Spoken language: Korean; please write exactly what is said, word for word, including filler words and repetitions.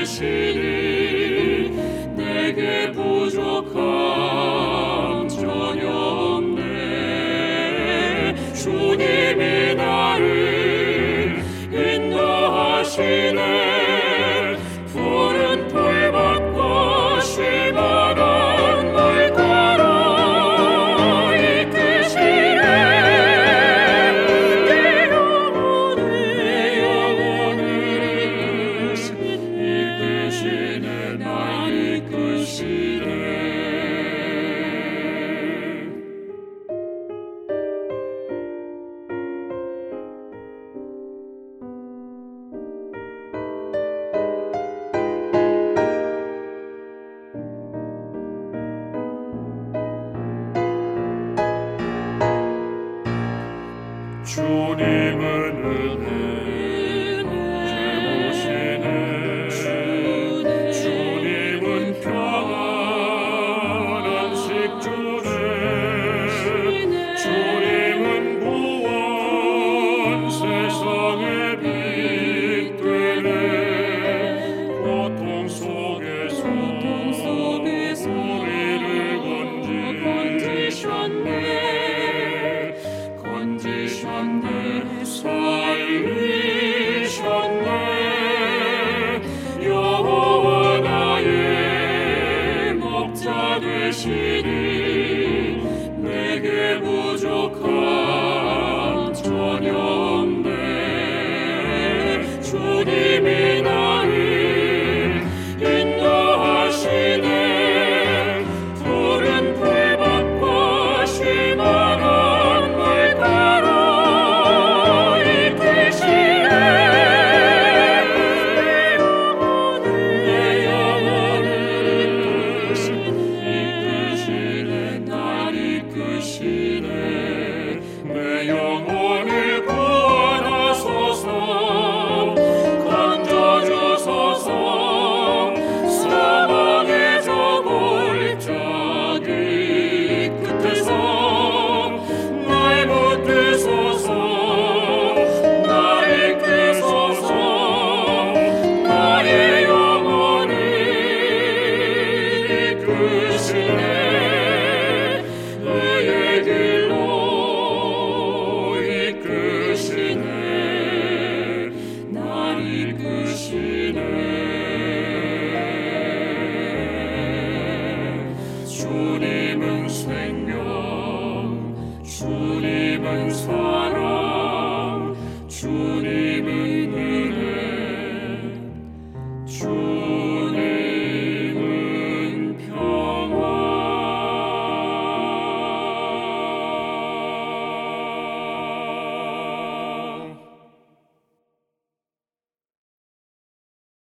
되시니 내게 부족함 전혀 없네. 주님이 나를 인도하시네. 푸른 풀밭과 시원한 물가로 이끄시네. 내 영혼을 내 영혼을 이끄시네. 날 이끄시네. 주님은 은혜 제모시네. 주님은 평안 안식 주네. 주님은 구원 세상의 빛 되네. 고통 속에서 우리를 건지셨네. 건지셨네. 살리셨네. 여호와 나의 목자 되시니 내게 부족함 전혀 없네. 주님이 나를 인도하시네. 푸른 풀밭과 시원한 물가로 이끄시네. 내 영혼을 이끄시네. 날 이끄시네. 내 영혼을 구원하소서. 건져주소서. 사망의 저 골짜기 끝에서 날 붙드소서. 날 이끄소서. 나의 영혼을 이끄시네. 의의 길로 이끄시네. 날 이끄시네. 주님은 생명, 주님은 사랑, 주님은 은혜, 주